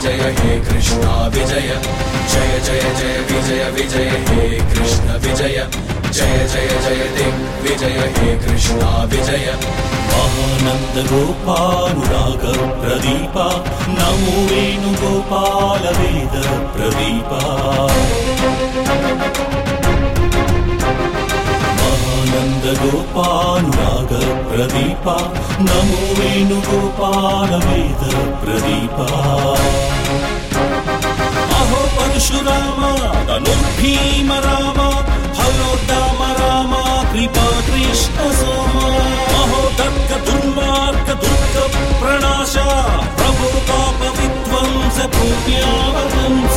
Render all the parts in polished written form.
विजय हे कृष्णा विजय, जय जय जय विजय विजय हे कृष्ण विजय, जय जय जय दिग्विजय हे कृष्णा विजय। महानंद गोपानुराग प्रदीपा, नमो वेणुगोपाल वेद प्रदीपा। महानंद गोपानुराग प्रदीपा, नमो वेणुगोपाल वेद प्रदीपा। अहो परशुराम धनुर्भीम राम, हलोद्दाम राम कृपा कृष्ण सोम। अहो दर्ग दुर्मार्ग दुर्ग प्रणाश, प्रभु पाप विध्वंस पुण्यावतंस।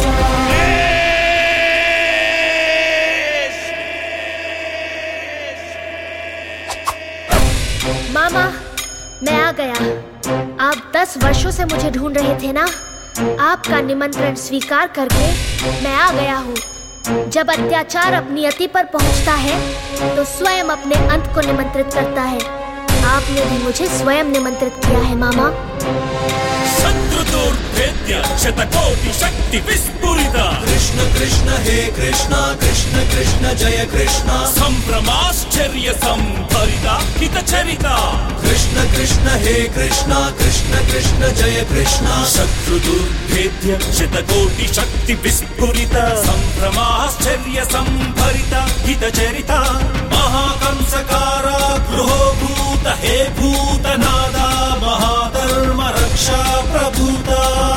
मामा, मैं आ गया। आप 10 वर्षों से मुझे ढूंढ रहे थे ना। आपका निमंत्रण स्वीकार करके मैं आ गया हूँ। जब अत्याचार अपनी अति पर पहुँचता है तो स्वयं अपने अंत को निमंत्रित करता है। आपने भी मुझे स्वयं निमंत्रित किया है मामा। शतकोटि शक्ति विस्फुरिता, कृष्ण कृष्ण हे कृष्ण, कृष्ण कृष्ण जय कृष्ण। संभ्रमाश्चर्य संभरिता हितचरिता, कृष्ण कृष्ण हे कृष्ण, कृष्ण कृष्ण जय कृष्ण। शत्रु दुर्भेद्य शतकोटि शक्ति विस्फुरिता, संभ्रमाश्चर्य संभरिता हितचरिता। महाकंसकारा गृहोभूत हे भूतनादा, महाधर्म रक्षा प्रभूता।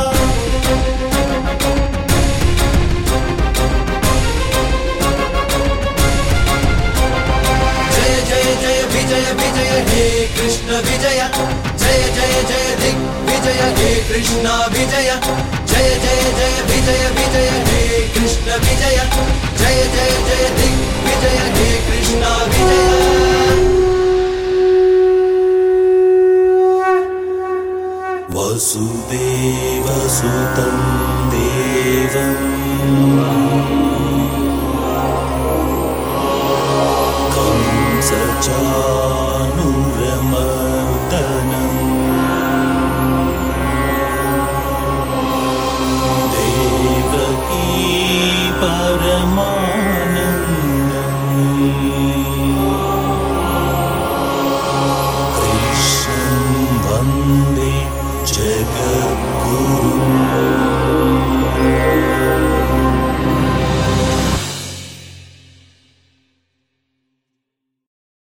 जय जय जय विजय विजय हे कृष्ण विजय, जय जय जय दिग्विजय हे कृष्ण विजय, जय जय जय विजय विजय हे कृष्ण विजय, जय जय जय दिग्विजय हे कृष्ण विजय। वसुदेवसुतं देवं कंसचाणूरमर्दनं, देवकी परमा